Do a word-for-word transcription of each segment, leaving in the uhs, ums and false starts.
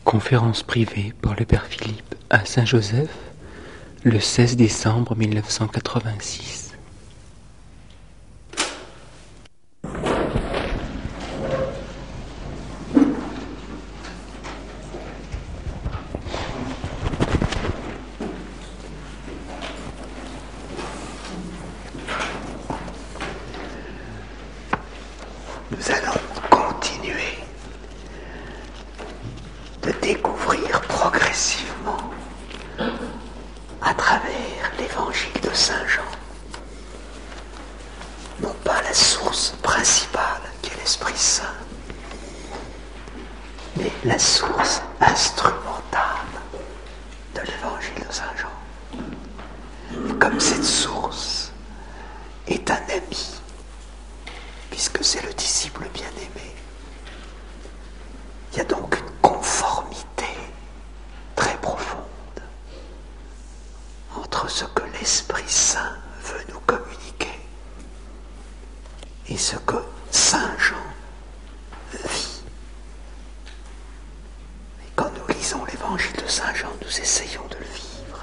Conférence privée par le Père Philippe à Saint-Joseph le seize décembre mille neuf cent quatre-vingt-six. Nous allons continuer de découvrir progressivement à travers l'évangile de Saint Jean, non pas la source principale qui est l'Esprit Saint, mais la source instrumentale de l'évangile de Saint Jean. Et comme cette source est un ami, puisque c'est le disciple bien-aimé, il y a donc une conformité très profonde entre ce que l'Esprit Saint veut nous communiquer et ce que Saint Jean vit. Et quand nous lisons l'évangile de Saint Jean, nous essayons de le vivre,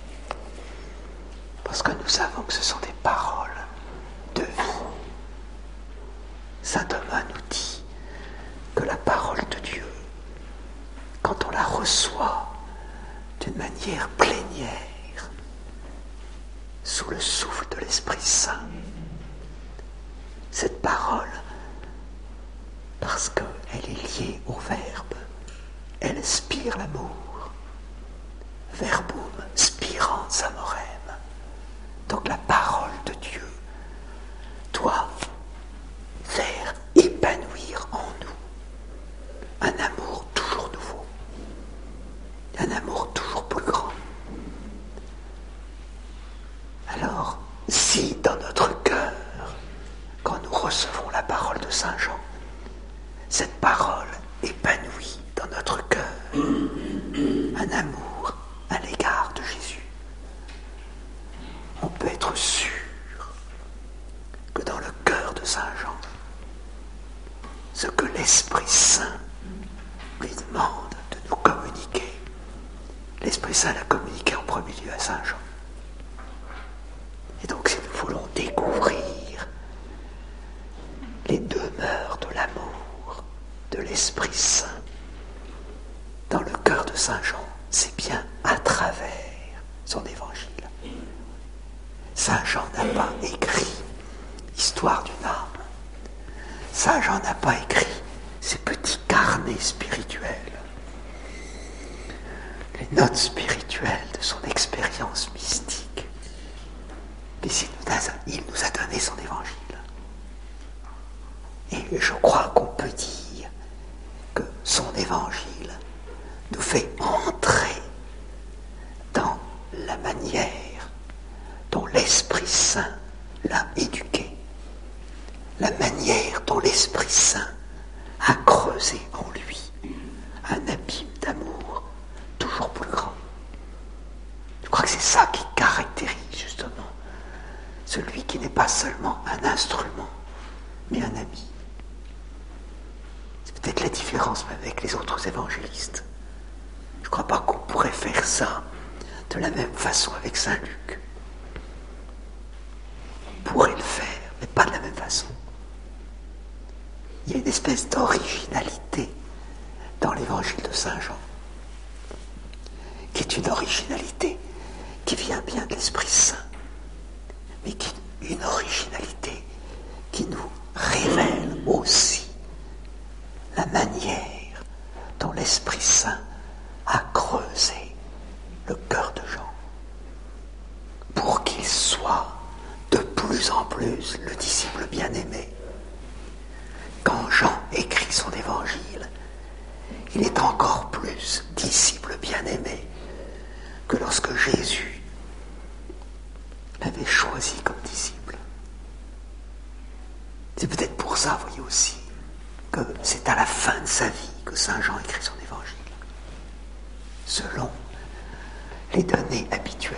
parce que nous savons que ce sont des paroles de vie. Saint Thomas nous dit que la parole de Dieu, quand on la reçoit d'une manière plénière, sous le souffle de l'Esprit Saint, cette parole, parce qu'elle est liée au Verbe, elle spire l'amour. Verbum spirans amorem. Donc la parole de Dieu doit faire épanouir en nous un amour toujours nouveau, un amour toujours plus grand. Alors, si dans notre cœur, quand nous recevons la parole de Saint Jean, cette parole épanouit dans notre cœur un amour à l'égard de Jésus, on peut être sûr que dans le cœur de Saint Jean, ce que l'Esprit Saint lui demande de nous communiquer, l'Esprit Saint l'a communiqué en premier lieu à Saint Jean. Et donc si nous voulons découvrir les demeures de l'amour de l'Esprit Saint dans le cœur de Saint Jean, c'est bien à travers son évangile. Saint Jean n'a pas écrit l'histoire d'une âme. Saint Jean n'a pas écrit ces petits carnets spirituels, les notes spirituelles de son expérience mystique. Mais il nous a, il nous a donné son évangile. Et je crois qu'on peut dire que son évangile nous fait entrer dans la manière dont l'Esprit Saint l'a éduqué, la manière dont l'Esprit Saint a creusé en lui un abîme d'amour toujours plus grand. Je crois que c'est ça qui caractérise justement celui qui n'est pas seulement un instrument, mais un ami. C'est peut-être la différence même avec les autres évangélistes. Je ne crois pas qu'on pourrait faire ça de la même façon avec Saint Luc. On pourrait le faire, mais pas de la même façon. Il y a une espèce d'originalité dans l'évangile de Saint Jean, qui est une originalité qui vient bien de l'Esprit Saint, mais qui est une originalité qui nous révèle aussi la manière dont l'Esprit Saint a creusé le cœur de Jean pour qu'il soit de plus en plus le disciple bien-aimé. Quand Jean écrit son évangile, il est encore plus disciple bien-aimé que lorsque Jésus l'avait choisi comme disciple. C'est peut-être pour ça, voyez aussi, que c'est à la fin de sa vie que Saint Jean écrit son évangile, selon les données habituelles.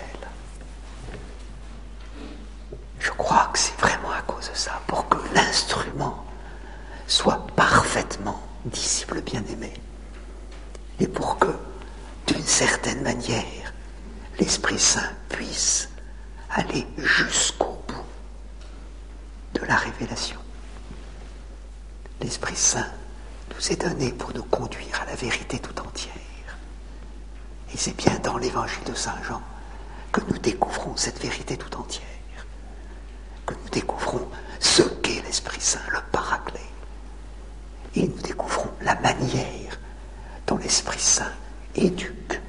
Je crois que c'est vraiment à cause de ça, pour que l'instrument soit parfaitement disciple bien-aimé. et pour que, d'une certaine manière, l'Esprit Saint puisse aller jusqu'au bout de la révélation. L'Esprit Saint nous est donné pour nous conduire à la vérité tout entière. Et c'est bien dans l'Évangile de Saint Jean que nous découvrons cette vérité tout entière, que nous découvrons ce qu'est l'Esprit Saint, le Paraclet. Et nous découvrons la manière dont l'Esprit Saint éduque,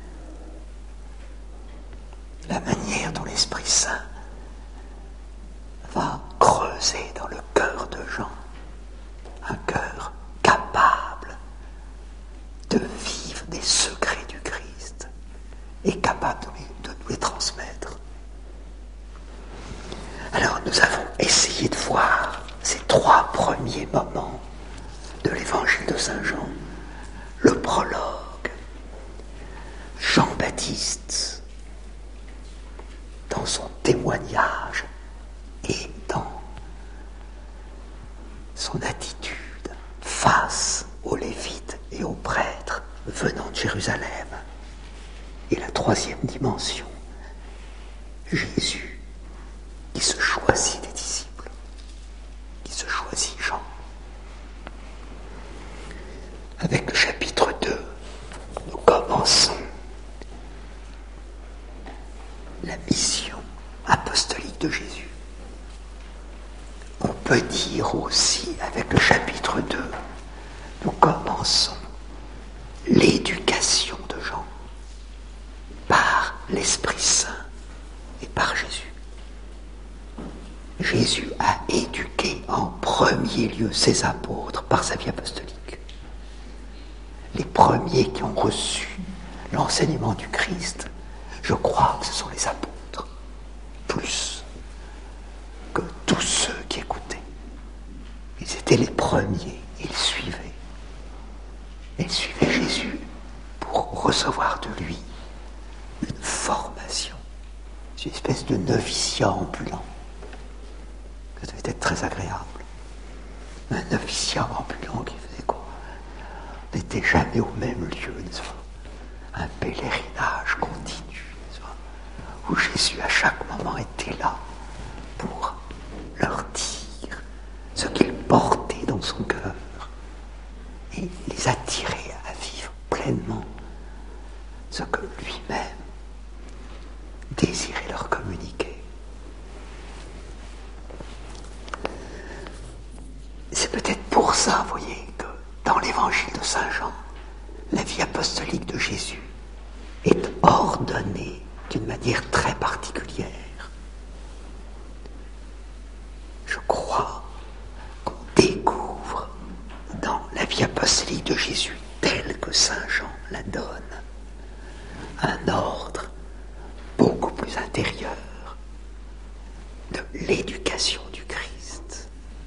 la manière dont l'Esprit Saint va creuser dans le cœur de Jean un cœur capable de vivre des secrets du Christ et capable de, les, de nous les transmettre. Alors nous avons essayé de voir ces trois premiers moments de l'Évangile de Saint Jean. Le prologue, Jean-Baptiste, dans son témoignage et dans son attitude face aux Lévites et aux prêtres venant de Jérusalem. Et la troisième dimension, Jésus qui se choisit des disciples, qui se choisit Jean. Avec le chapitre deux, nous commençons la mission apostolique de Jésus. On peut dire aussi, avec le chapitre deux, nous commençons l'éducation de Jean par l'Esprit Saint et par Jésus. Jésus a éduqué en premier lieu ses apôtres par sa vie apostolique. Les premiers qui ont reçu l'enseignement du Christ, je crois que ce sont les apôtres, plus que tous ceux qui écoutaient. Ils étaient les premiers, ils suivaient. Ils suivaient Jésus pour recevoir de lui une formation, une espèce de noviciat ambulant. Ça devait être très agréable. Un noviciat ambulant qui faisait quoi? On n'était jamais au même lieu, n'est-ce pas? Un pèlerinage continu, n'est-ce pas? Où Jésus à chaque moment était là pour leur dire ce qu'il portait dans son cœur et les attirer à vivre pleinement ce que lui-même désirait leur communiquer. C'est peut-être pour ça, vous voyez, que dans l'évangile de Saint Jean, la vie apostolique de Jésus est ordonnée d'une manière très particulière. Je crois qu'on découvre dans la vie apostolique de Jésus, telle que Saint Jean la donne, un ordre beaucoup plus intérieur de l'éducation du Christ.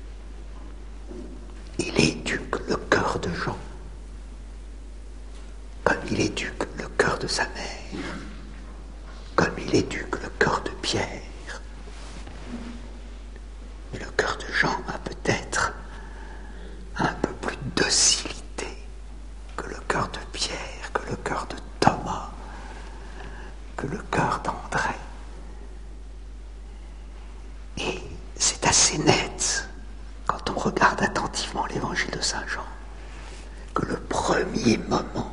Il éduque le cœur de Jean, comme il éduque le cœur de sa mère, comme il éduque le cœur de Pierre. Mais le cœur de Jean a peut-être un peu plus de docilité que le cœur de Pierre, que le cœur de Thomas, que le cœur d'André. Et c'est assez net, quand on regarde attentivement l'évangile de Saint Jean, que le premier moment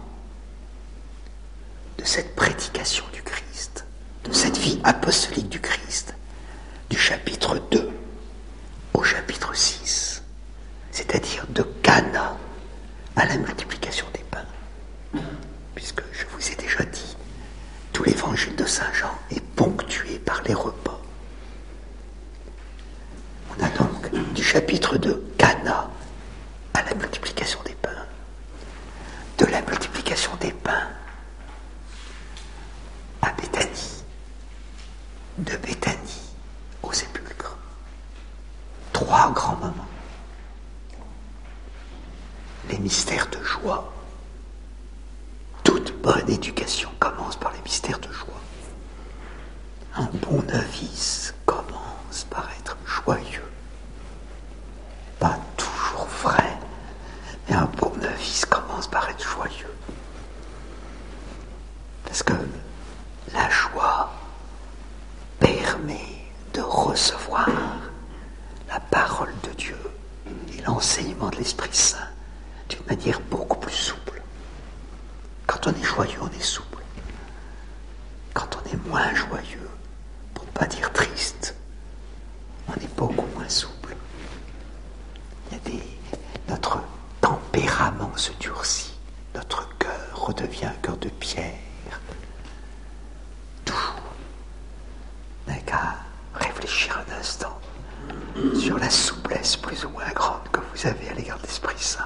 de cette prédication du Christ, de cette vie apostolique du Christ, du chapitre deux au chapitre six, c'est-à-dire de Cana à la multiplication des pains, puisque je vous ai déjà dit, tout l'évangile de Saint Jean est ponctué par les repas. On a donc du chapitre deux, Cana, à la multiplication des pains. De la multiplication des pains à Béthanie. De Béthanie au sépulcre. Trois grands moments. Les mystères de joie. Toute bonne éducation commence par les mystères de joie. Un bon novice commence par être joyeux. Pas toujours vrai, mais un bon novice commence par être joyeux. de recevoir la parole de Dieu et l'enseignement de l'Esprit Saint d'une manière beaucoup plus souple. Quand on est joyeux, on est souple. Quand on est moins joyeux, pour ne pas dire triste, on est beaucoup moins souple. Il y a des... Notre tempérament se durcit, notre cœur redevient un cœur de pierre. Tout n'a qu'à réfléchir un instant sur la souplesse plus ou moins grande que vous avez à l'égard de l'Esprit Saint.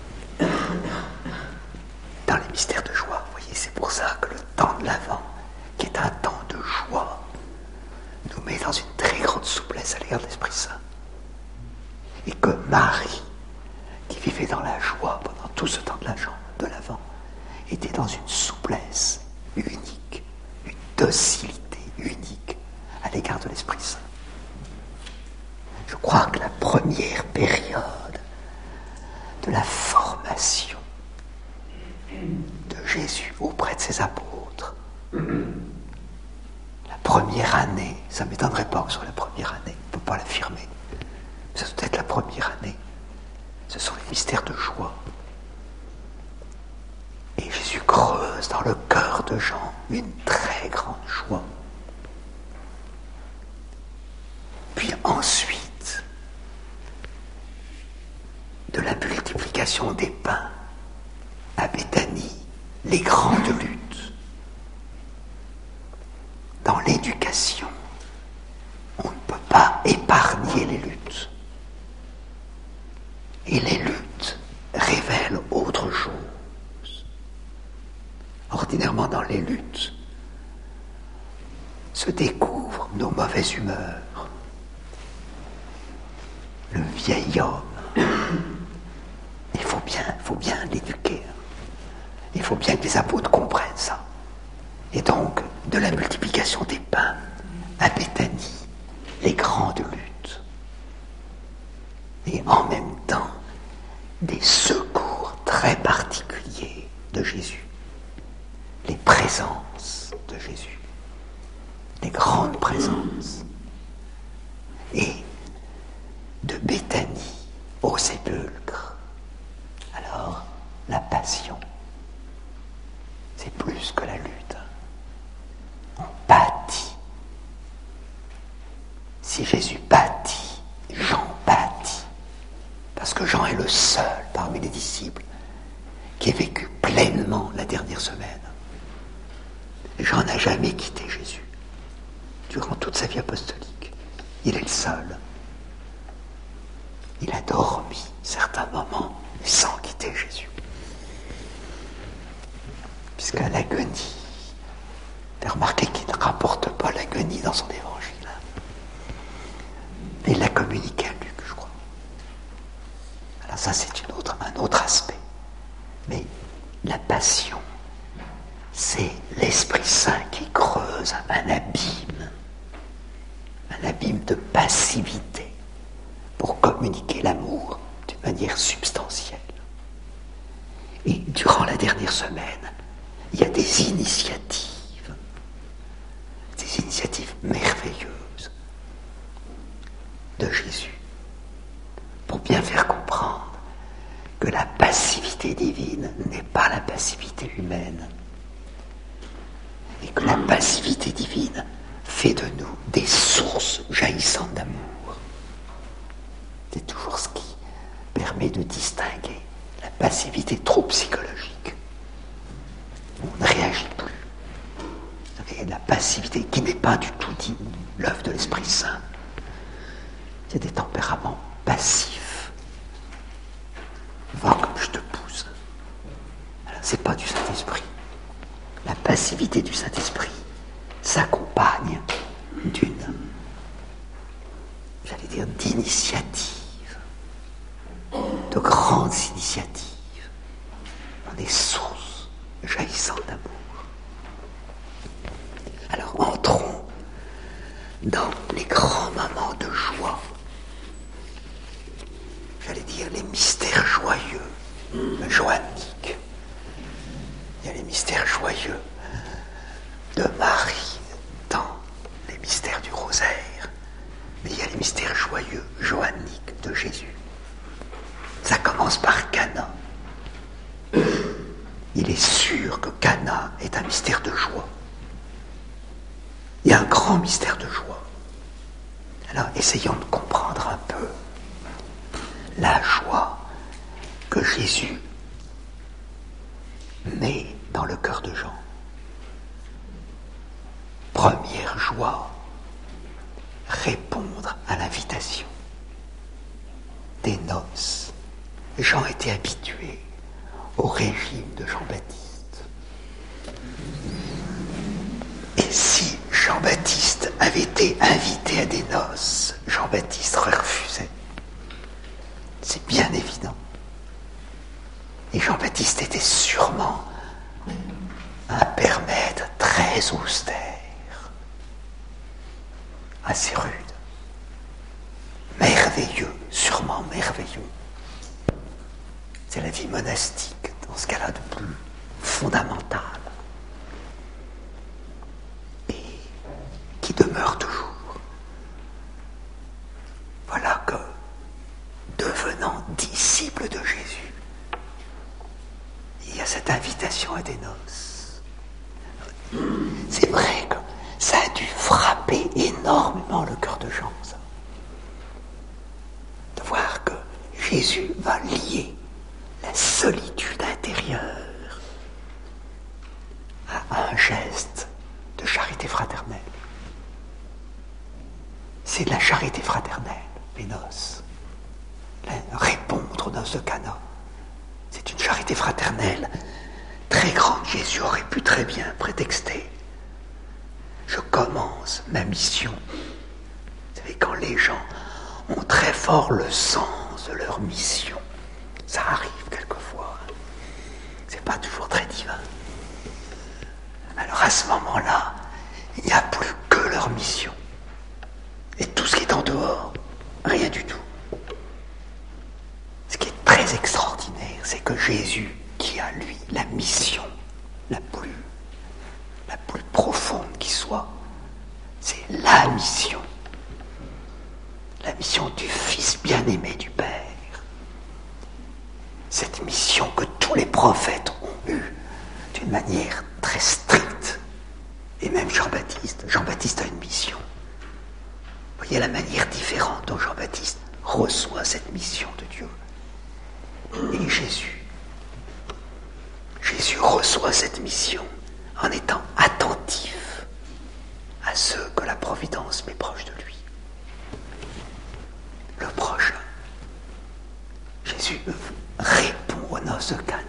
Dans les mystères de joie, vous voyez, c'est pour ça que le temps de l'Avent, qui est un temps de joie, nous met dans une très grande souplesse à l'égard de l'Esprit Saint. Et que Marie, qui vivait dans la joie pendant tout ce temps de l'Avent, était dans une souplesse unique, une docilité unique à l'égard de l'Esprit Saint. Je crois que la première période de la formation de Jésus auprès de ses apôtres, la première année, ça ne m'étonnerait pas que ce soit la première année, on ne peut pas l'affirmer, mais ça doit être la première année, ce sont les mystères de joie. Et Jésus creuse dans le cœur de Jean une très grande joie. Puis ensuite, de la multiplication des pains à Béthanie, les grandes luttes. Dans l'éducation, on ne peut pas épargner les luttes. Et les luttes révèlent autre chose. Ordinairement, dans les luttes, se découvrent nos mauvaises humeurs. Le vieil homme, il faut bien, faut bien l'éduquer. Il faut bien que les apôtres comprennent ça. Et donc, de la multiplication des pains à Béthanie, les grandes luttes. Et en même temps, des secours très particuliers de Jésus. Les présences de Jésus. Les grandes présences. Et de Béthanie au sépulcre. Alors, la passion. C'est plus que la lutte. On pâtit. Si Jésus pâtit, Jean pâtit. Parce que Jean est le seul parmi les disciples qui ait vécu pleinement la dernière semaine. Jean n'a jamais quitté Jésus durant toute sa vie apostolique. Il est le seul. Il a dormi certains moments sans quitter Jésus. Puisqu'à l'agonie, vous avez remarqué qu'il ne rapporte pas l'agonie dans son évangile. Mais il l'a communiqué à Luc, je crois. Alors ça, c'est une autre, un autre aspect. Mais la passion, c'est l'Esprit Saint qui creuse un abîme, un abîme de passivité pour communiquer l'amour d'une manière substantielle. Et durant la dernière semaine, il y a des initiatives, des initiatives merveilleuses de Jésus pour bien faire comprendre que la passivité divine n'est pas la passivité humaine et que la passivité divine fait de nous des sources jaillissantes d'amour. C'est toujours ce qui permet de distinguer la passivité trop psychologique. On ne réagit plus. Et la passivité qui n'est pas du tout digne, l'œuvre de l'Esprit Saint. C'est des tempéraments passifs. Va comme je te pousse. Alors, c'est pas du Saint-Esprit. La passivité du Saint-Esprit s'accompagne d'une, j'allais dire, d'initiatives, de grandes initiatives, dans des sources jaillissantes d'amour. Alors entrons dans les grands moments de joie, j'allais dire les mystères joyeux, le joannique. Il y a les mystères joyeux de Marie dans les mystères du rosaire, mystère joyeux, johannique de Jésus. Ça commence par Cana. Il est sûr que Cana est un mystère de joie. Il y a un grand mystère de joie. Alors, essayons de comprendre un peu la joie que Jésus met dans le cœur de Jean. Première joie, répondre à l'invitation des noces. Jean était habitué au régime de Jean-Baptiste. Et si Jean-Baptiste avait été invité à des noces, Jean-Baptiste refusait. C'est bien évident. Et Jean-Baptiste était sûrement un père maître très austère, assez rude, merveilleux, sûrement merveilleux. C'est la vie monastique, dans ce cas-là, de plus fondamental, et qui demeure toujours. Voilà que, devenant disciple de Jésus, il y a cette invitation à des noces. C'est vrai que ça a dû frapper énormément le cœur de Jean, ça. De voir que Jésus va lier la solitude intérieure à un geste de charité fraternelle. C'est de la charité fraternelle, les noces. Répondre aux noces de Cana. C'est une charité fraternelle très grande. Jésus aurait pu très bien prétexter. Je commence ma mission. Vous savez, quand les gens ont très fort le sens de leur mission, ça arrive quelquefois. C'est pas toujours très divin. Alors à ce moment-là, il n'y a plus que leur mission. Et tout ce qui est en dehors, rien du tout. Ce qui est très extraordinaire, c'est que Jésus, qui a lui la mission la plus, la plus profonde qui soit, c'est la mission. La mission du Fils bien-aimé du Père. Cette mission que tous les prophètes ont eue d'une manière très stricte. Et même Jean-Baptiste. Jean-Baptiste a une mission. Vous voyez la manière différente dont Jean-Baptiste reçoit cette mission de Dieu. Et Jésus. Jésus reçoit cette mission en étant attentif à ceux que la Providence met proche de lui. Le prochain. Jésus répond aux noces de Cana.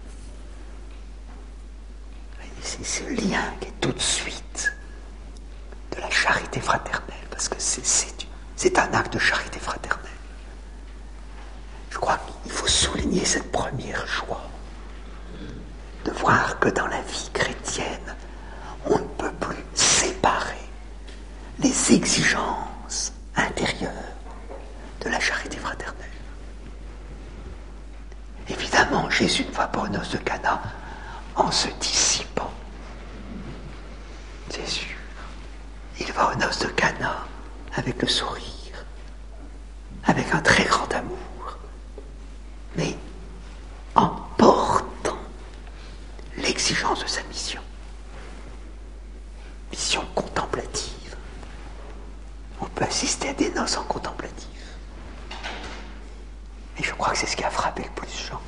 C'est ce lien qui est tout de suite de la charité fraternelle, parce que c'est, c'est, c'est un acte de charité fraternelle. Je crois qu'il faut souligner cette première joie, de voir que dans la vie chrétienne, on ne peut plus séparer les exigences intérieures de la charité fraternelle. Évidemment, Jésus ne va pas aux noces de Cana en se dissipant. C'est sûr. Il va aux noces de Cana avec le sourire, avec un très grand amour, mais en portant l'exigence de sa mission. Mission contemplative. On peut assister à des noces en contemplatif. Et je crois que c'est ce qui a frappé le plus Jean.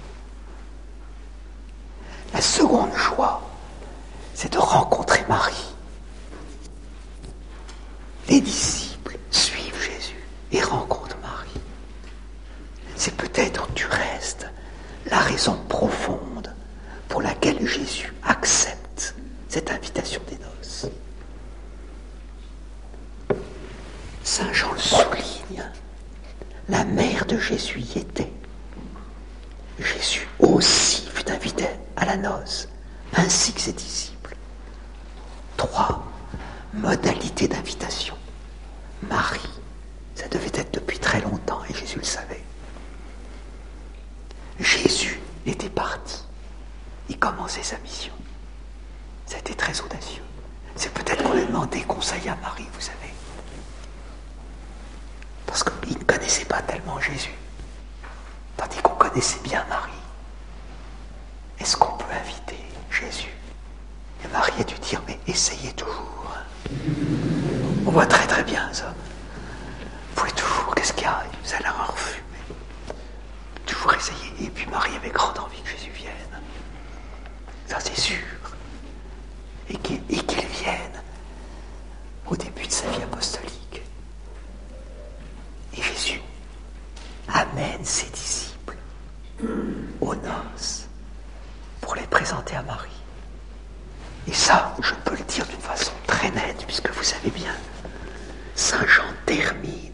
La seconde joie, c'est de rencontrer Marie. Les disciples suivent Jésus et rencontrent Marie. C'est peut-être du reste la raison profonde pour laquelle Jésus accepte cette invitation des noces. Saint Jean le souligne. La mère de Jésus y était. Jésus aussi fut invité à la noce, ainsi que ses disciples. Trois modalités d'invitation. Marie, ça devait être depuis très longtemps et Jésus le savait. Jésus était parti. Il commençait sa mission. C'était très audacieux. C'est peut-être qu'on lui a demandé conseil à Marie, vous savez. Jésus, tandis qu'on connaissait bien Marie. Est-ce qu'on peut inviter Jésus? Et Marie a dû dire, mais essayez toujours. On voit très très bien ça. Vous pouvez toujours, qu'est-ce qu'il y a? Vous allez avoir refus. Toujours essayer. Et puis Marie avait grande envie que Jésus vienne. Ça c'est sûr. Et qu'il, et qu'il vienne au début de sa vie apostolique. Et Jésus amène ses disciples aux noces pour les présenter à Marie. Et ça, je peux le dire d'une façon très nette, puisque vous savez bien, Saint Jean termine,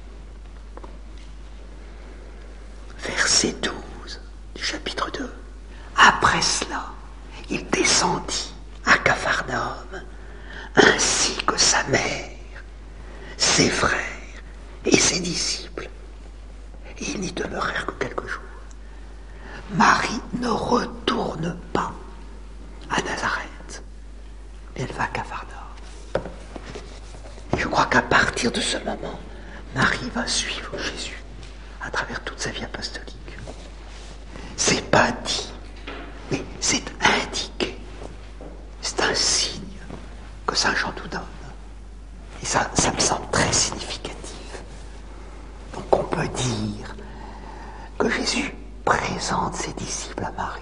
verset douze du chapitre deux. Après cela, il descendit à Capharnaüm, ainsi que sa mère, ses frères et ses disciples. Et ils n'y demeurèrent que quelques jours. Marie ne retourne pas à Nazareth, mais elle va à Capharnaüm. Et je crois qu'à partir de ce moment, Marie va suivre Jésus à travers toute sa vie apostolique. C'est pas dit, mais c'est indiqué. C'est un signe que Saint Jean nous donne. Et ça, ça me semble très significatif. Donc on peut dire que Jésus présente ses disciples à Marie.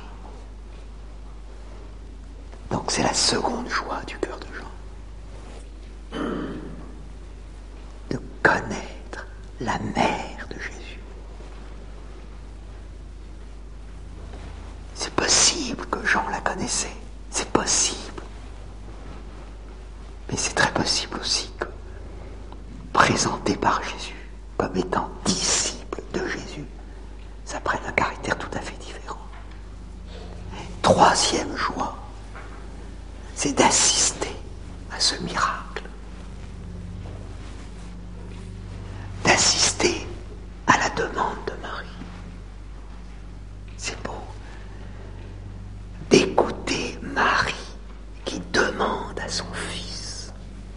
Donc c'est la seconde joie du cœur de Jean. De connaître la mère de Jésus. C'est possible que Jean la connaissait. C'est possible. Mais c'est très possible aussi que, présenté par Jésus comme étant disciple de Jésus, ça prenne un caractère tout à fait différent. Troisième joie, c'est d'assister à ce miracle. D'assister à la demande de Marie. C'est beau. D'écouter Marie qui demande à son fils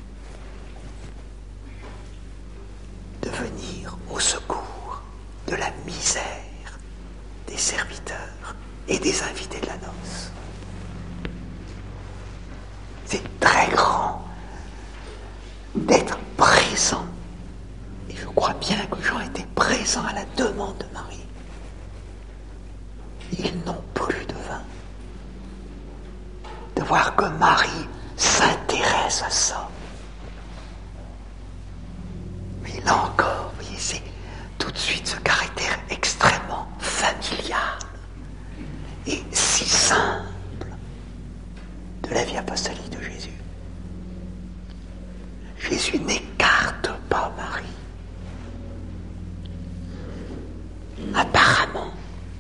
de venir au secours de la misère des serviteurs et des invités de la noce. C'est très grand d'être présent. Et je crois bien que Jean était présent à la demande de Marie. Ils n'ont plus de vin. De voir que Marie s'intéresse à ça. Mais là encore, vous voyez, c'est tout de suite ce caractère extrêmement familial et si simple de la vie apostolique de Jésus. Jésus n'écarte pas Marie. Apparemment,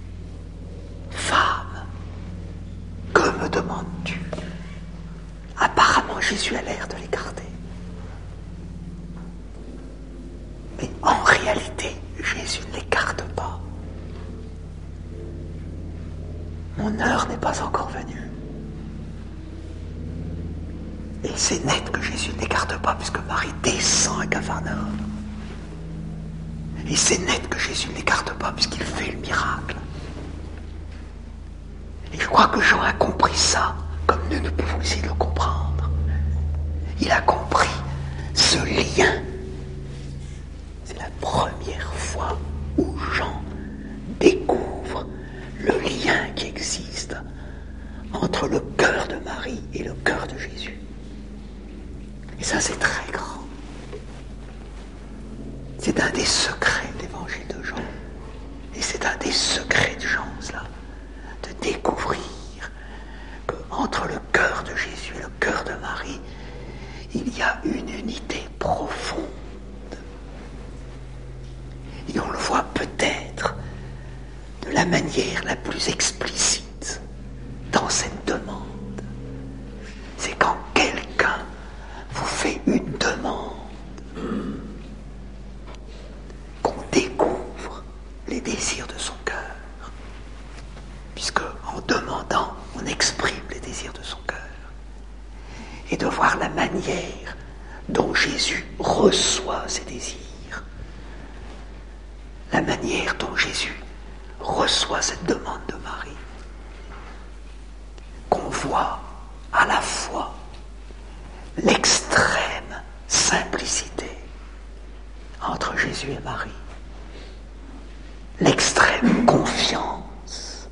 femme, que me demandes-tu? Apparemment, Jésus a l'air de l'écarter. Mais en réalité, Jésus ne l'écarte pas. Mon heure n'est pas encore venue. Et c'est net que Jésus ne l'écarte pas, puisque Marie descend à Capharnaüm. Et c'est net que Jésus ne l'écarte pas, puisqu'il fait le miracle. Et je crois que Jean a compris ça, comme nous ne pouvons essayer de le comprendre. Il a compris ce lien. C'est la première fois où Jean découvre le lien qui existe entre le cœur de Marie et le cœur de Jésus. Et ça, c'est très grand. C'est un des secrets de l'évangile de Jean. Et c'est un des secrets de Jean, cela, de découvrir qu'entre le cœur de Jésus et le cœur de Marie, il y a une unité profonde. Et on le voit peut-être de la manière la plus explicite dans cette demande. C'est quand quelqu'un vous fait une demande qu'on découvre les désirs de son cœur. Puisque en demandant, on exprime les désirs de son cœur. Et de voir la manière dont Jésus reçoit ses désirs. La la manière dont Jésus reçoit cette demande de Marie, qu'on voit à la fois l'extrême simplicité entre Jésus et Marie, l'extrême confiance,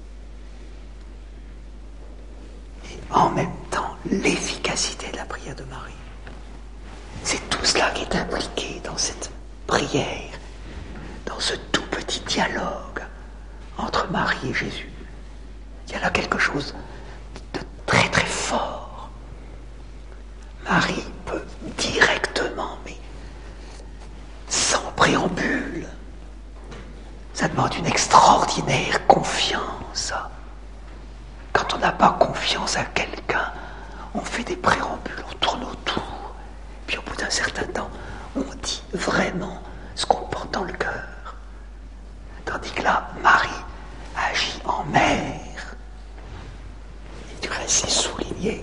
et en même temps l'efficacité de la prière de Marie. C'est tout cela qui est impliqué dans cette prière, dans ce tout petit dialogue entre Marie et Jésus. Il y a là quelque chose de très très fort. Marie peut directement, mais sans préambule, ça demande une extraordinaire confiance. Quand on n'a pas confiance à quelqu'un, on fait des préambules, on tourne autour. Puis au bout d'un certain temps, on dit vraiment ce qu'on porte dans le cœur. Tandis que là, Marie agit en mère. Et du reste, c'est souligné.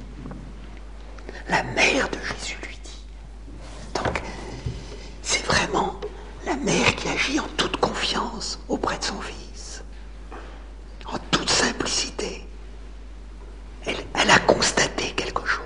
La mère de Jésus lui dit. Donc, c'est vraiment la mère qui agit en toute confiance auprès de son fils. En toute simplicité. Elle, elle a constaté quelque chose.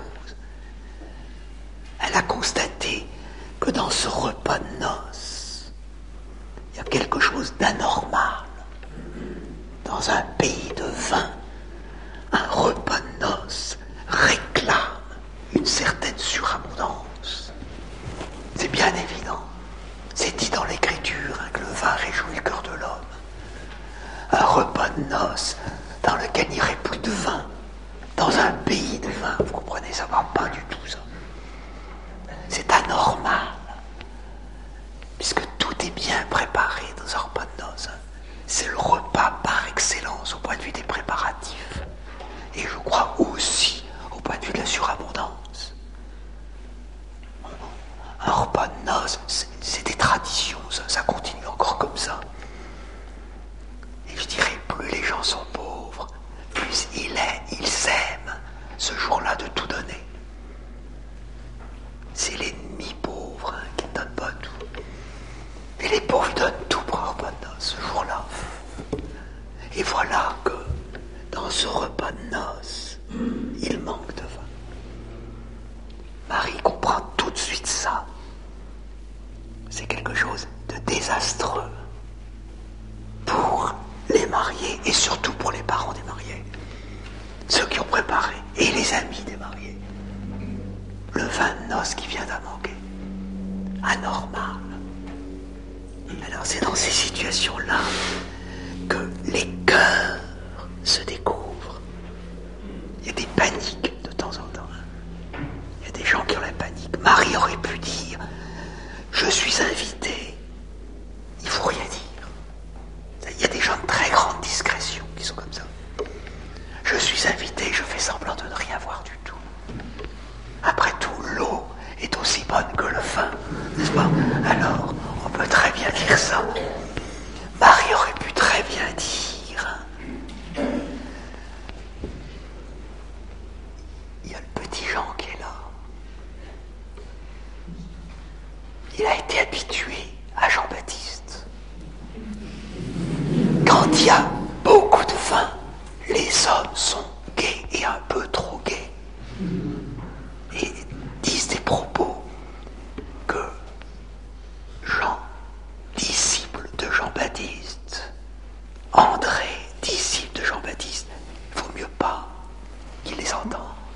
Elle a constaté que dans ce repas de noces, il y a quelque chose d'anormal. Dans un pays de vin, un repas de noces réclame une certaine surabondance. C'est bien évident. C'est dit dans l'Écriture hein, que le vin réjouit le cœur de l'homme. Un repas de noces dans lequel il n'y aurait plus de vin. Dans un pays de vin, vous comprenez, ça ne va pas du tout ça. C'est anormal, puisque tout est bien préparé dans un repas de noces. C'est le repas par excellence au point de vue des préparatifs. Et je crois aussi au point de vue de la surabondance. Un repas de noces, c'est, c'est des traditions, ça, ça continue encore comme ça. Et je dirais, plus les gens sont pauvres, plus ils, ils s'aiment ce jour-là de tout donner. C'est l'ennemi pauvre hein, qui ne donne pas tout. Et les pauvres ils donnent tout pour un repas de noces ce jour-là. Et voilà que dans ce repas de noces, il manque de vin. Marie comprend tout de suite ça. C'est quelque chose de désastreux pour les mariés et surtout pour les parents des mariés. Ceux qui ont préparé et les amis des mariés. Le vin de noces qui vient d'en manquer. Anormal. Alors c'est dans ces situations-là que les cœurs se découvrent. Il y a des paniques de temps en temps. Il y a des gens qui ont la panique. Marie aurait pu dire « Je suis invitée ». Il ne faut rien dire. Il y a des gens de très grande discrétion qui sont comme ça. Je suis invité, je fais semblant de ne rien voir du tout. Après tout, l'eau est aussi bonne que le vin, n'est-ce pas? Alors, on peut très bien dire ça. Marie aurait pu très bien dire. Il y a le petit Jean qui est là. Il a été habitué à Jean-Baptiste. Quand il y a beaucoup de vin, les hommes sont gais et un peu trop gais. Et disent des propos que Jean, disciple de Jean-Baptiste, André, disciple de Jean-Baptiste, il ne vaut mieux pas qu'ils les entendent.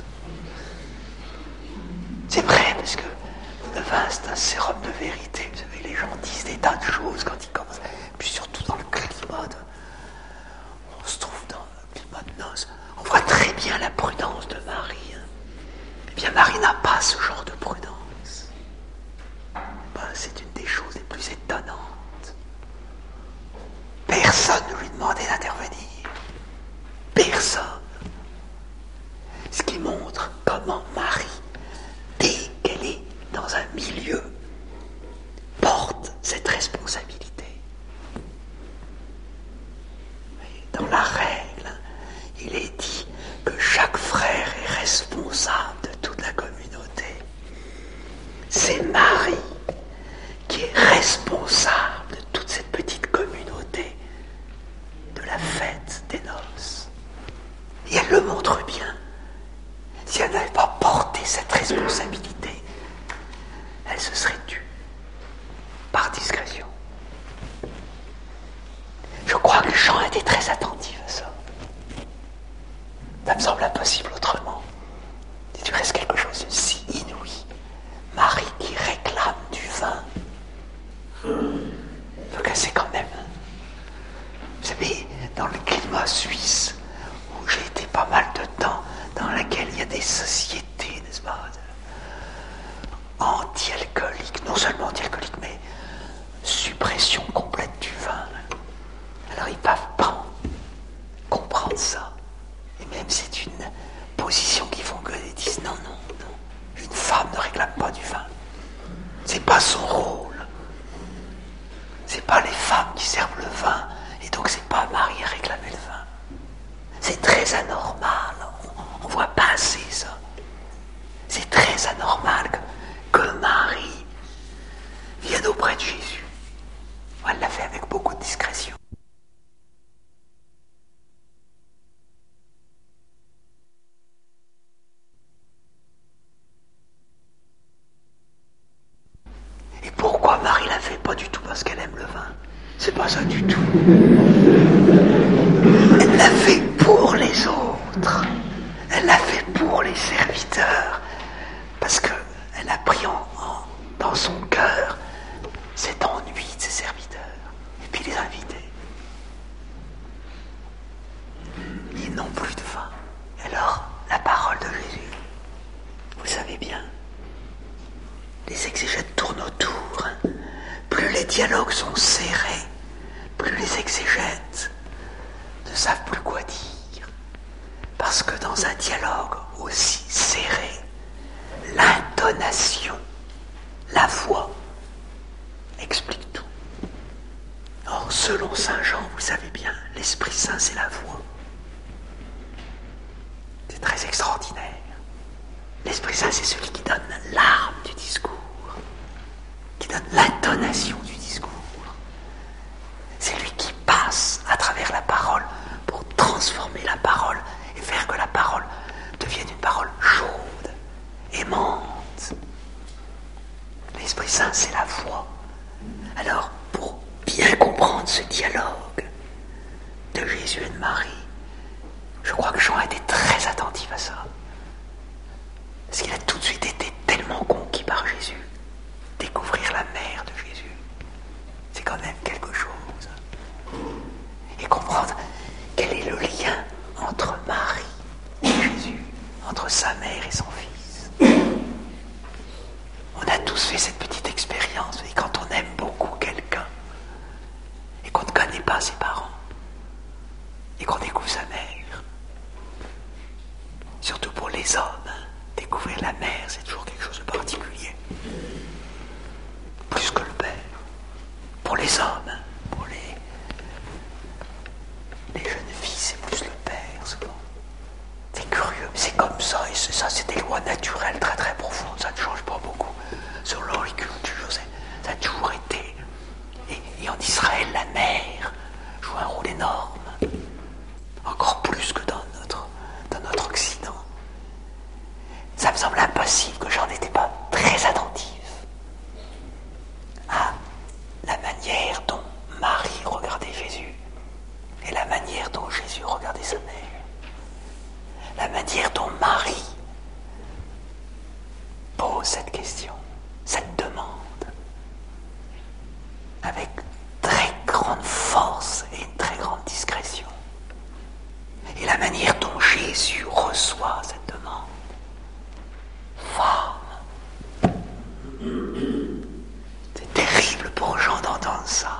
C'est vrai, parce que le vin, c'est un sérum de vérité. Vous savez, les gens disent des tas de choses quand ils commencent. Puis surtout dans le climat de... On se trouve dans le climat de noces. On voit très bien la prudence de Marie. Hein. Eh bien, Marie n'a pas ce genre de prudence. Ben, c'est une des choses les plus étonnantes. Personne ne lui demandait d'intervenir. Personne. Ce qui montre comment Marie, dès qu'elle est dans un milieu, porte cette responsabilité. Mais dans la règle, il est dit que chaque frère est responsable de toute la communauté. C'est Marie qui est responsable de toute cette petite de Jésus. Elle l'a fait avec beaucoup de discrétion. Et pourquoi Marie l'a fait? Pas du tout parce qu'elle aime le vin. C'est pas ça du tout. Elle l'a fait pour les autres. Elle l'a fait pour les serviteurs. Parce qu'elle a pris en, en, dans son cœur cet ennui de ses serviteurs. Et puis les inviter. Ils n'ont plus de vin. Alors, la parole de Jésus, vous savez bien, les exégètes tournent autour. Plus les dialogues sont serrés, plus les exégètes ne savent plus quoi dire. Parce que dans un dialogue aussi serré, l'intonation, la voix, explique tout. Or, selon saint Jean, vous savez bien, l'Esprit Saint, c'est la voix. C'est très extraordinaire. L'Esprit Saint, c'est celui qui donne l'âme du discours, qui donne l'intonation du discours. C'est lui qui passe à travers la parole pour transformer la parole et faire que la parole devienne une parole chaude, aimante. L'Esprit Saint, c'est la voix. Alors, pour bien comprendre ce dialogue de Jésus et de Marie, je crois que Jean a été très attentif à ça. Parce qu'il a tout de suite été tellement conquis par Jésus. Découvrir la mère de Jésus, c'est quand même quelque chose. Et comprendre quel est le lien entre Marie et Jésus, entre sa mère et son fils. On a tous fait cette petite expérience, et quand on aime beaucoup quelqu'un, et qu'on ne connaît pas ses parents, et qu'on découvre sa mère, surtout pour les hommes, découvrir la mère, c'est toujours quelque chose de particulier. Plus que le père. Pour les hommes, pour les, les jeunes filles, c'est plus le père, souvent. C'est curieux, mais c'est comme ça, et c'est ça, c'est des lois naturelles très très profondes, ça ne change pas beaucoup. Sur l'horticulture, ça a toujours été. Et, et en Israël, la mère joue un rôle énorme. Encore plus que dans notre, dans notre Occident. Ça me semble impossible que j'en étais pas très attentif à la manière dont Marie regardait Jésus et la manière dont Jésus regardait sa mère. La manière dont Marie pose cette question, cette demande, avec très grande force et une très grande discrétion. Et la manière dont Jésus reçoit cette demande. Femme. C'est terrible pour Jean d'entendre ça.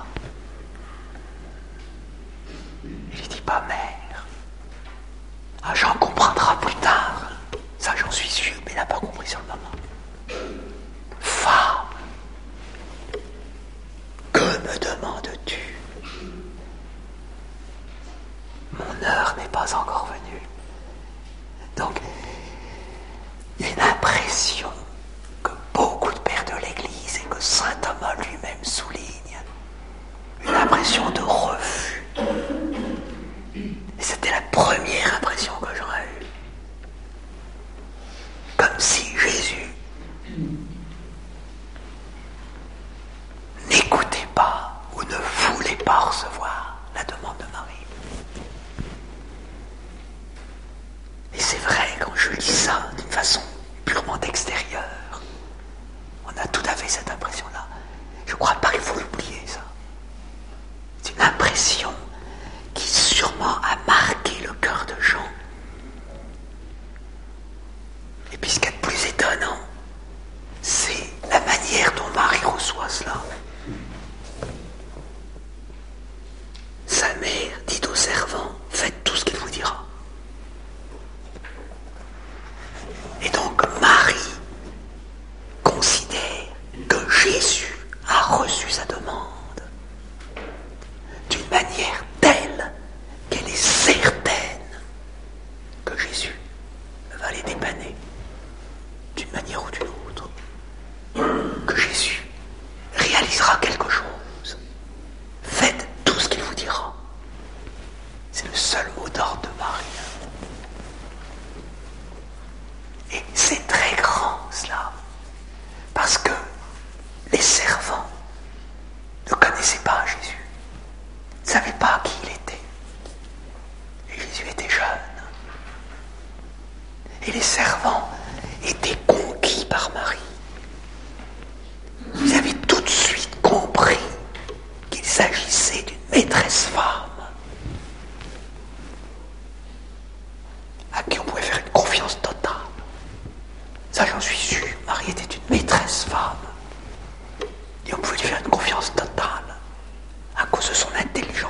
Il ne dit pas mère. Ah, Jean comprendra plus tard. Ça, j'en suis sûr, mais il n'a pas compris sur le moment. Femme. Que me demandes-tu? Mon heure n'est pas encore venue. Donc, il y a une impression que beaucoup de pères de l'Église et que saint Thomas lui-même souligne, une impression de refus. Et c'était la première impression que j'aurais eue. Comme si Jésus n'écoutait pas ou ne voulait pas recevoir la demande de Marie. Et c'est vrai, quand je lis ça d'une façon purement extérieure, on a tout à fait cette impression-là. Je ne crois pas qu'il faut l'oublier, ça. C'est une impression qui sûrement a marqué le cœur de Jean. Et puis ce qu'il y a de plus étonnant, c'est la manière dont Marie reçoit cela. Sa mère dit au servant, faites tout ce qu'il vous dira. Et donc Marie considère que Jésus a reçu sa demande d'une manière telle qu'elle est certaine que Jésus va les dépanner d'une manière ou d'une autre, que Jésus réalisera quelque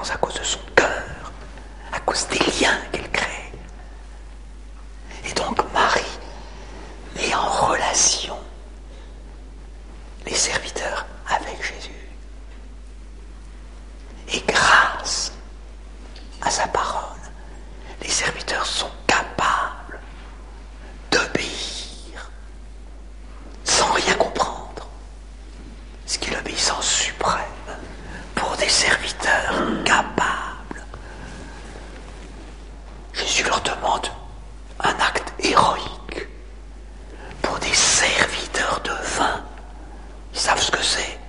à cause de son cœur, à cause des liens qu'elle crée. Et donc Marie met en relation les serviteurs avec Jésus. Et grâce à sa parole, les serviteurs sont capables d'obéir sans rien comprendre, ce qui est l'obéissance suprême pour des serviteurs capables. Jésus leur demande un acte héroïque pour des serviteurs de vin. Ils savent ce que c'est.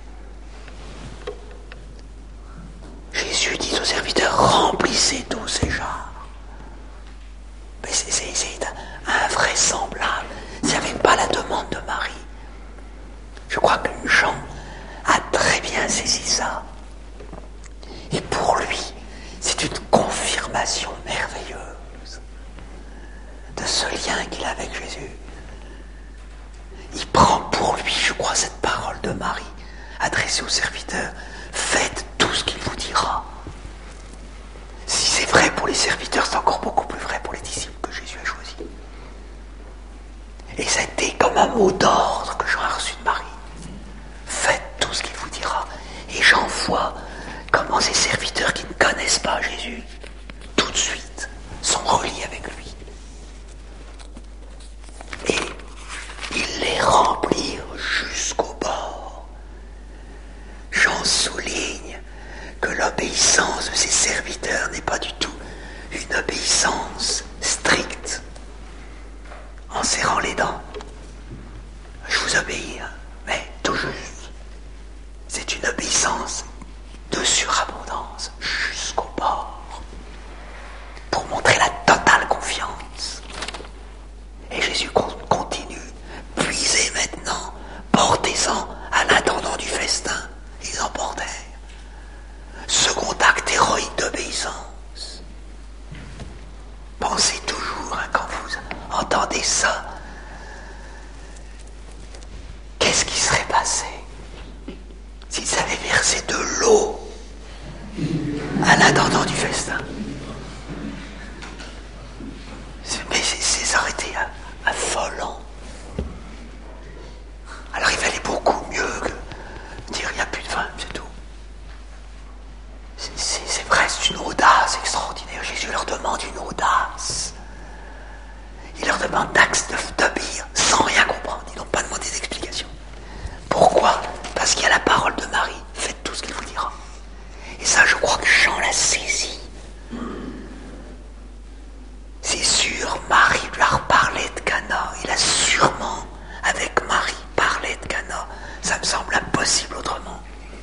Jésus dit aux serviteurs, remplissez tous ces jarres. Mais c'est, c'est, c'est invraisemblable. S'il n'y avait pas la demande de Marie, je crois que Jean a très bien saisi ça. Et pour lui, c'est une confirmation merveilleuse de ce lien qu'il a avec Jésus. Il prend pour lui, je crois, cette parole de Marie adressée aux serviteurs. Faites tout ce qu'il vous dira. Si c'est vrai pour les serviteurs, c'est encore beaucoup plus vrai pour les disciples que Jésus a choisis. Et c'était comme un mot d'ordre que Jean a reçu de Marie. Faites tout ce qu'il vous dira. Et j'en vois comment ces serviteurs qui ne connaissent pas Jésus, tout de suite, sont reliés avec lui. Et ils les remplirent jusqu'au bord. Jean souligne que l'obéissance de ses serviteurs n'est pas du tout une obéissance stricte, en serrant les dents. Je vous obéis, mais tout juste. C'est une obéissance de surabondance jusqu'au bord, pour montrer la totale confiance. Et Jésus continue, puisez maintenant, portez-en à l'intendant du festin. Ils en portèrent. Second acte héroïque d'obéissance. Pensez toujours, hein, quand vous entendez ça, qu'est-ce qui serait passé s'ils avaient versé de l'eau à l'intendant du festin? Mais c'est, c'est, ça aurait été affolant. Alors il valait beaucoup mieux que dire il n'y a plus de vin, c'est tout. C'est, c'est, c'est vrai, c'est une audace extraordinaire. Jésus leur demande une audace. Il leur demande d'actes d'obéir sans rien comprendre. Ils n'ont pas demandé d'explication. Pourquoi? Parce qu'il y a la parole de Marie. Faites tout ce qu'il vous dira. Et ça, je crois que Jean l'a saisi. C'est sûr, Marie lui a reparlé de Cana. Il a sûrement, avec Marie, parlé de Cana. Ça me semble impossible autrement.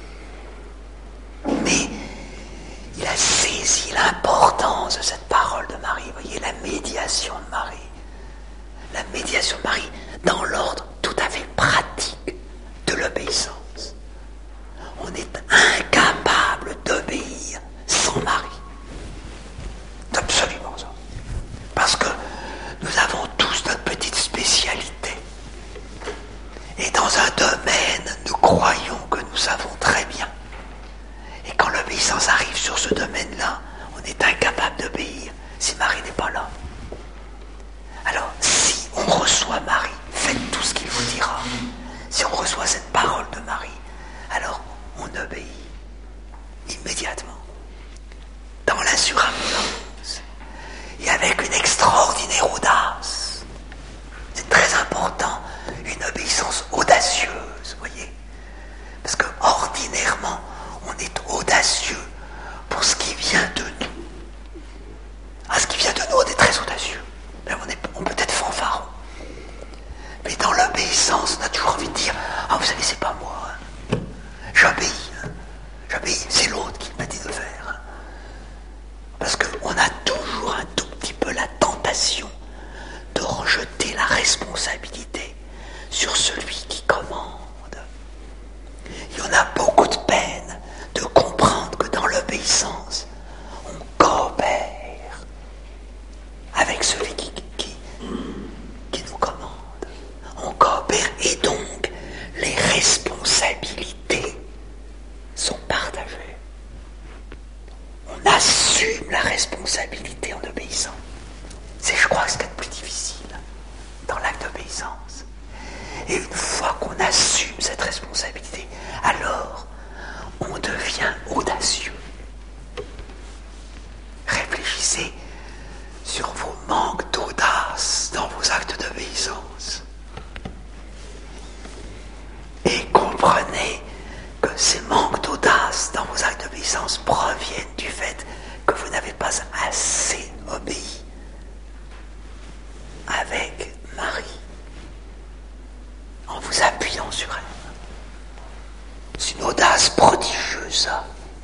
Mais il a saisi l'importance de cette parole de Marie. Vous voyez, la médiation de Marie. La médiation de Marie dans l'ordre tout à fait pratique de l'obéissance. On est incapable d'obéir sans Marie. C'est absolument ça. Parce que nous avons tous notre petite spécialité. Et dans un domaine, nous croyons que nous savons très bien. Et quand l'obéissance arrive sur ce domaine-là, on est incapable d'obéir si Marie n'est pas là. Alors, si on reçoit Marie, faites tout ce qu'il vous dira. Si on reçoit cette parole de Marie, alors on obéit immédiatement. Dans la surabondance. Et avec une extraordinaire audace. C'est très important, une obéissance audacieuse, voyez. Parce que ordinairement, on est audacieux pour ce qui vient de nous. Ah, ce qui vient de nous, on est très audacieux. Mais on, est, on peut être fanfaron. Mais dans l'obéissance, on a toujours envie de dire « Ah, vous savez, c'est pas moi. Hein. responsabilité en obéissant. C'est, je crois, ce qu'il y a de plus difficile dans l'acte d'obéissance. Et une fois qu'on assume cette responsabilité, alors on devient audacieux. Réfléchissez sur vos manques d'audace dans vos actes d'obéissance. Et comprenez que ces manques d'audace dans vos actes d'obéissance proviennent du fait que vous n'avez pas assez obéi avec Marie, en vous appuyant sur elle. C'est une audace prodigieuse, ça.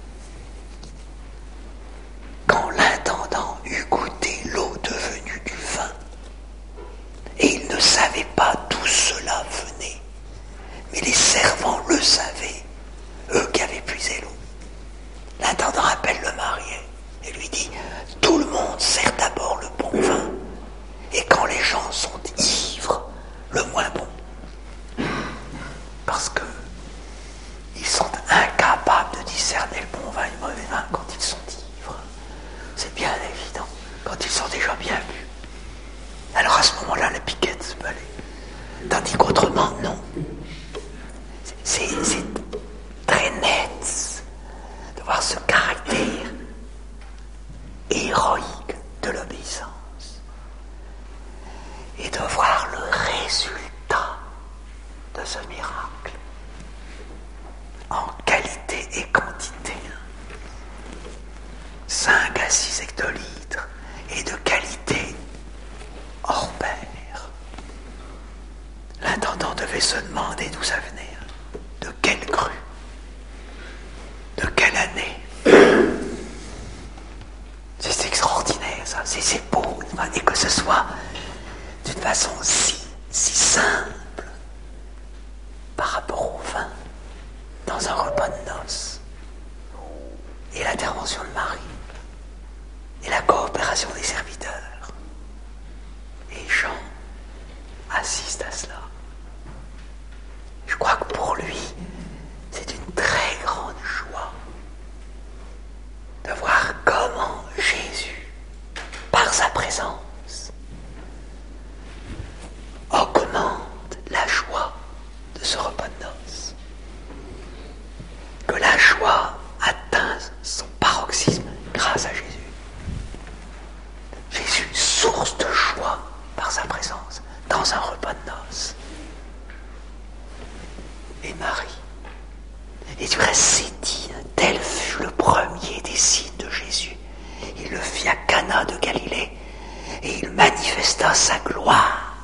Quand l'intendant eut goûté l'eau devenue du vin, et il ne savait pas d'où cela venait, mais les servants le savaient, eux qui avaient puisé l'eau. L'intendant appelle le marié et lui dit « Tout le monde sert d'abord le bon vin, et quand les gens sont ivres, le moins bon. » Parce que ils sont incapables de discerner le bon vin et le mauvais vin quand ils sont ivres. C'est bien évident, quand ils sont déjà bien vus. Alors à ce moment-là, la piquette se peut aller. Tandis qu'autrement, non. C'est, c'est très net de voir ce caractère héroïque de l'obéissance et de voir le résultat de ce miracle en qualité et quantité. cinq à six hectolitres et de qualité hors pair. L'intendant devait se demander d'où ça venait. De quelle crue? De quelle année? C'est extraordinaire, ça. C'est, c'est beau. Et que ce soit d'une façon si, si simple par rapport au vin dans un repas de noces. Et l'intervention de Marie. Et la coopération des serviteurs. Et Jean assiste à cela. Je crois que pour lui, c'est une très grande joie de voir comment Jésus, par sa présence, augmente la joie de ce repas de noces. Que la joie atteint son paroxysme grâce à Jésus. Jésus, source de joie par sa présence dans un repas de noces. Et Marie. Et du reste, c'est dit, tel fut le premier des signes de Jésus. Il le fit à Cana de Galilée et il manifesta sa gloire.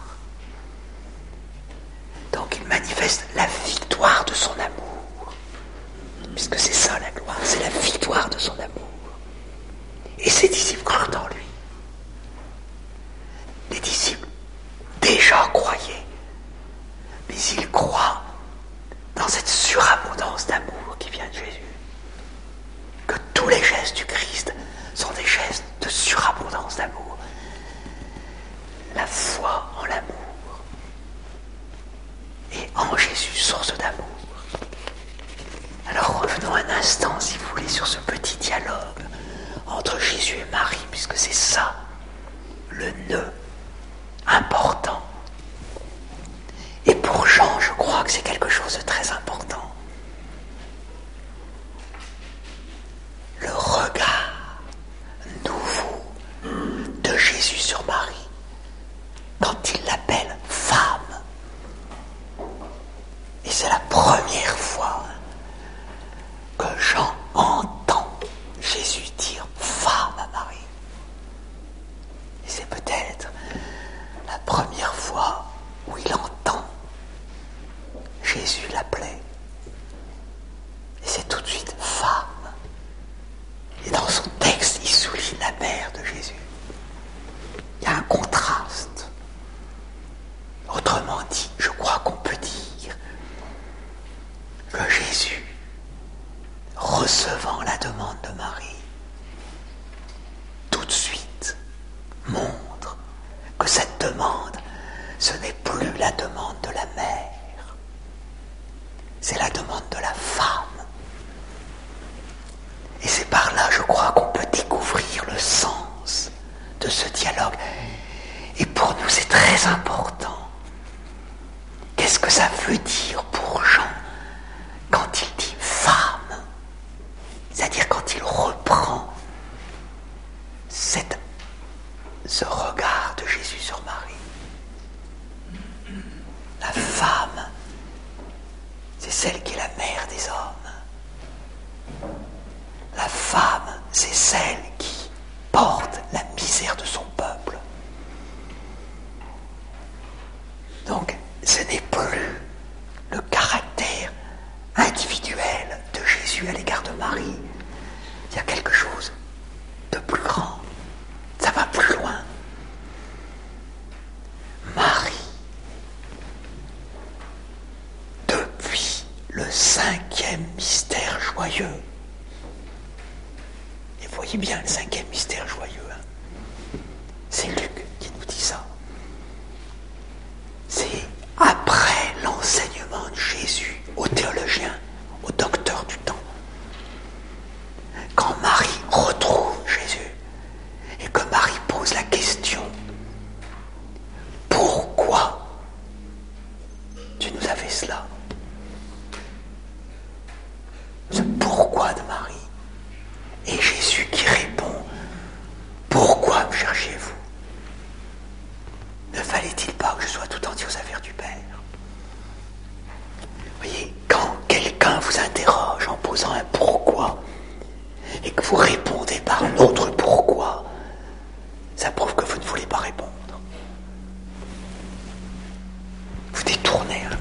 Donc il manifeste la victoire de son amour. Puisque c'est ça la gloire, c'est la victoire de son amour. Et ses disciples crurent en lui. Les disciples déjà croyaient, mais ils croient dans cette surabondance d'amour qui vient de Jésus. Que tous les gestes du Christ sont des gestes de surabondance d'amour. La foi en l'amour et en Jésus, source d'amour. Alors revenons un instant, si vous voulez, sur ce petit dialogue entre Jésus et Marie, puisque c'est ça le nœud important. Et pour Jean, je crois que c'est quelque chose de très important. Le regard nouveau de Jésus sur Marie, quand il l'appelle femme. Et c'est la première fois que Jean entend Jésus dire femme à Marie. Et c'est peut-être la première fois où il entend Jésus l'appeler. Et c'est tout de suite femme. Et dans son texte, il souligne la mère de Jésus. Il y a un contraste. Autrement dit, je crois qu'on peut dire que Jésus, recevant la demande de Marie, tout de suite montre que cette demande, ce n'est plus la demande de la mère, c'est la demande de la femme. Et c'est par là, je crois, qu'on peut découvrir le sens celle qui porte la misère de son peuple. Donc, ce n'est plus le caractère individuel de Jésus à l'égard de Marie. Il y a quelque chose de plus grand. Ça va plus loin. Marie, depuis le cinquième mystère joyeux, et vous voyez bien le cinquième mystère joyeux, hein, c'est Luc qui nous dit ça. C'est après l'enseignement de Jésus aux théologiens, aux docteurs du temps. Quand Marie retrouve Jésus et que Marie pose la question « Pourquoi tu nous as fait cela ?» Ce pourquoi de Marie. Et Jésus qui répond « Pourquoi me cherchez-vous ? Ne fallait-il pas que je sois tout entier aux affaires du Père ?» Vous voyez, quand quelqu'un vous interroge en posant un pourquoi et que vous répondez par un autre pourquoi, ça prouve que vous ne voulez pas répondre. Vous détournez hein,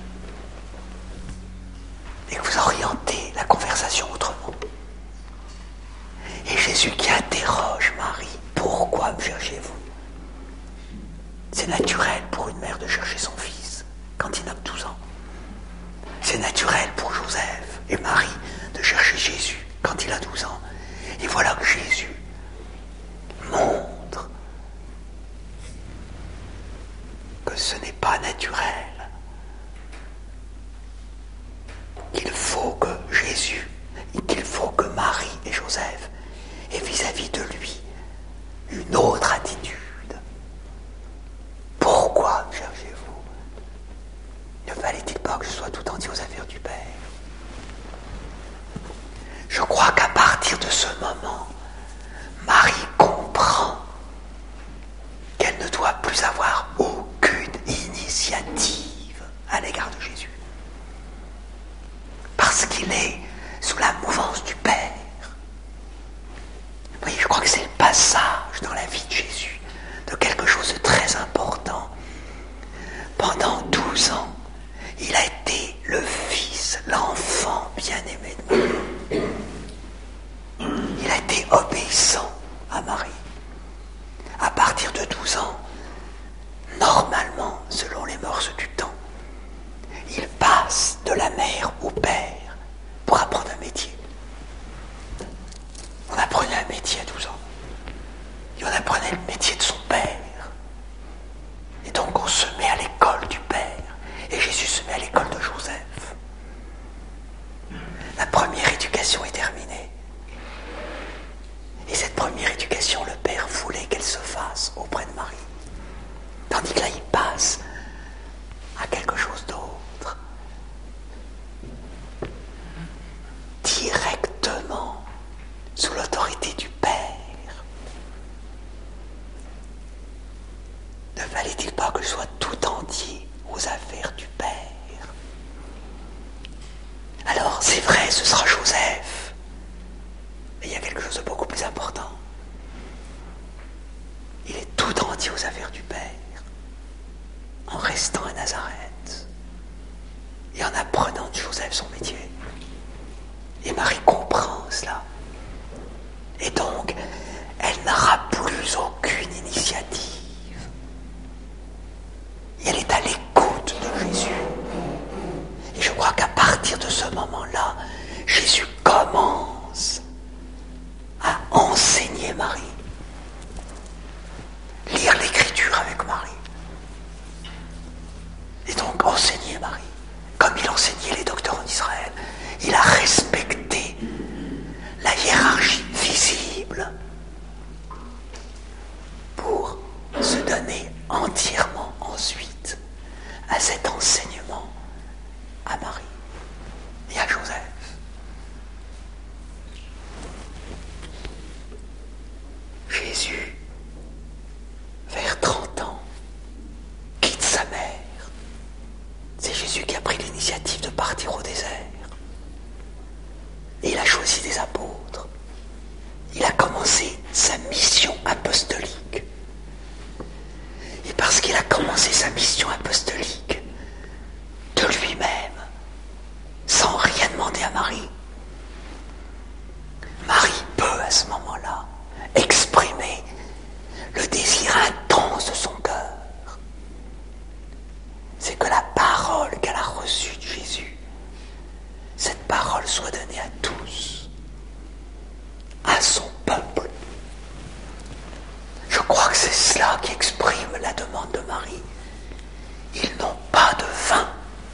et que vous orientez la conversation autrement. Et Jésus qui interroge Marie, pourquoi me cherchez-vous ? C'est naturel pour une mère de chercher son fils quand il n'a que douze ans. C'est naturel pour Joseph et Marie de chercher Jésus quand il a douze ans. Et voilà que Jésus montre que ce n'est pas naturel. Qu'il faut que Jésus, qu'il faut que Marie et Joseph aient vis-à-vis de lui une autre attitude. Pourquoi me cherchez-vous ? Ne fallait-il pas que je sois tout entier aux affaires du Père ? Je crois qu'à partir de ce moment, Marie comprend qu'elle ne doit plus avoir aucune initiative à l'égard de Jésus. Parce qu'il est sous la mouvance du Père. Vous voyez, je crois que c'est le passage dans la vie de Jésus de quelque chose de très important. Pendant douze ans, il a été le fils, l'enfant bien-aimé de Marie. Il a été obéissant à Marie. À partir de douze ans, normalement, selon les mœurs du temps, il passe de la mère au père pour apprendre un métier. On apprenait un métier à douze ans. Et on apprenait le métier de son père. Et donc on se met à l'école du Père. Et Jésus se met à l'école de Joseph. La première éducation est terminée. Et cette première éducation, le Père voulait qu'elle se fasse auprès de Marie. Tandis que là, il passe à quelque chose d'autre. Directement sous l'autorité du Père. Ne fallait-il pas que je sois tout entier aux affaires du Père ? Alors, c'est vrai, ce sera Joseph. Mais il y a quelque chose de beaucoup plus important. Il est tout entier aux affaires du Père, en restant à Nazareth et en apprenant de Joseph son métier. Et Marie comprend cela. Et donc, elle n'aura plus aucune initiative. Et elle est à l'écoute de Jésus. Et je crois qu'à partir de ce moment-là, Jésus commence à enseigner Marie. Lire l'Écriture avec Marie. Et donc enseigner Marie, comme il enseignait les docteurs en Israël. Il a respecté la hiérarchie visible pour se donner entièrement ensuite à cet enseignement à Marie et à Joseph. Jésus, vers trente ans, quitte sa mère. C'est Jésus qui a pris l'initiative de partir au désert. Et il a choisi des apôtres. il a commencé sa mission apostolique. Et parce qu'il a commencé sa mission apostolique de lui-même, sans rien demander à Marie, Marie peut à ce moment-là exprimer le désir intense de son cœur. C'est que la parole qu'elle a reçue de Jésus, cette parole soit donnée à tous, à son peuple. Je crois que c'est cela qui exprime la demande de Marie. Ils n'ont pas de vin.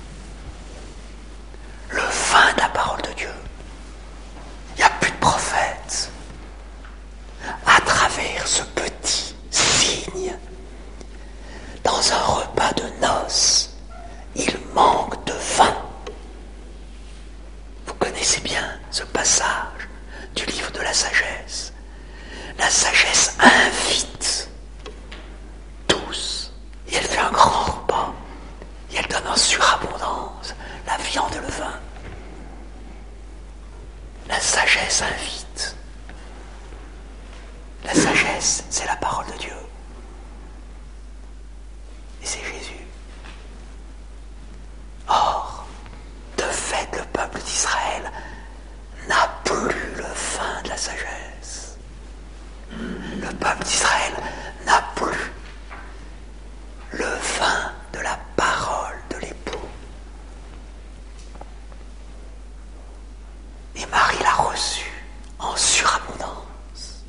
Le vin de la parole de Dieu. Il n'y a plus de prophètes. À travers ce petit signe, dans un repas de noces, il manque de vin. Vous connaissez bien ce passage du livre de la sagesse. La sagesse invite tous, et elle fait un grand repas, et elle donne en surabondance la viande et le vin. La sagesse invite. La sagesse, c'est la parole de Dieu. Et c'est Jésus. Or, de fait, le peuple d'Israël n'a plus le vin de la sagesse. Le peuple d'Israël n'a plus le vin de la parole de l'époux. Et Marie l'a reçu en surabondance.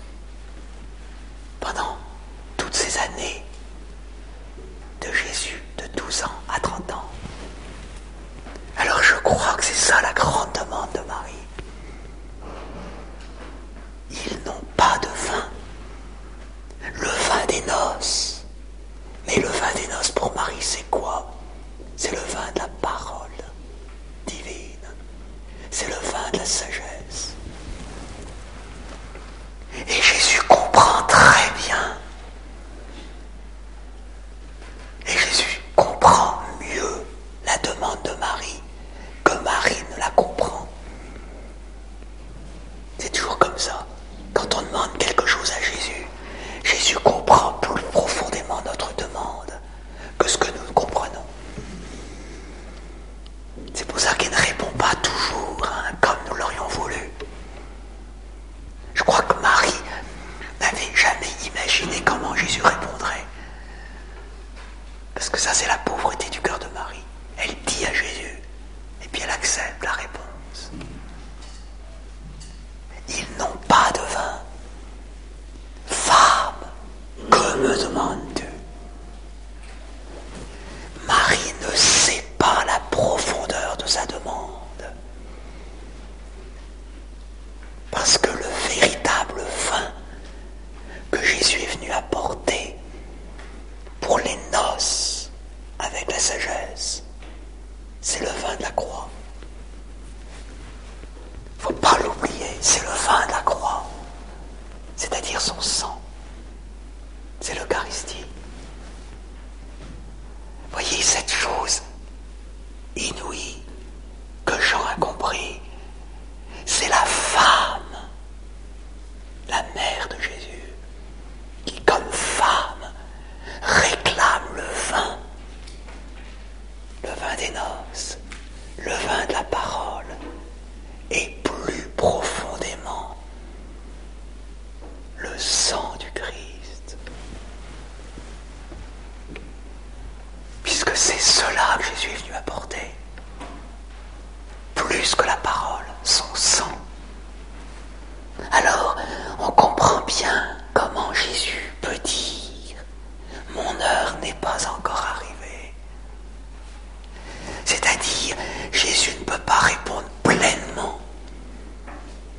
Pendant toutes ces années de Jésus, de douze ans à trente ans. Alors je crois que c'est ça la grande demande de Marie. Ils n'ont pas de vin. Le vin des noces. Mais le vin des noces pour Marie, c'est quoi? C'est le vin de la parole divine. C'est le vin de la sagesse. Et Jésus comprend très bien. Et Jésus comprend mieux la demande de Marie que Marie ne la comprend. C'est toujours comme ça. Quand on demande quelque chose à Jésus, Jésus comprend plus profondément notre demande que ce que nous comprenons. C'est pour ça qu'il ne répond pas toujours hein, comme nous l'aurions voulu. Je crois que Marie n'avait jamais imaginé comment Jésus répondrait. Parce que ça, c'est la pauvreté du cœur de Marie. Elle dit à Jésus, et puis elle accepte la réponse. Ils n'ont pas de vin. Femme, que me demandes-tu? Marie ne sait pas la profondeur de sa demande. Parce que le véritable vin que Jésus est venu apporter pour les noces avec la sagesse, c'est le vin de la croix. Il ne faut pas l'oublier, c'est le vin de la croix, c'est-à-dire son sang. C'est l'Eucharistie. Voyez cette chose inouïe que Jean a compris. C'est la femme, la mère de Jésus, qui comme femme réclame le vin, le vin des noces, le vin de la parole, et plus profondément le sang du Christ. Puisque c'est cela que Jésus est venu apporter. Plus que la parole, son sang. Alors, on comprend bien comment Jésus peut dire « Mon heure n'est pas encore arrivée ». C'est-à-dire, Jésus ne peut pas répondre pleinement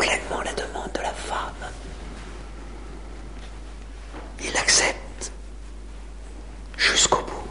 pleinement la demande de la femme. Il l'accepte jusqu'au bout.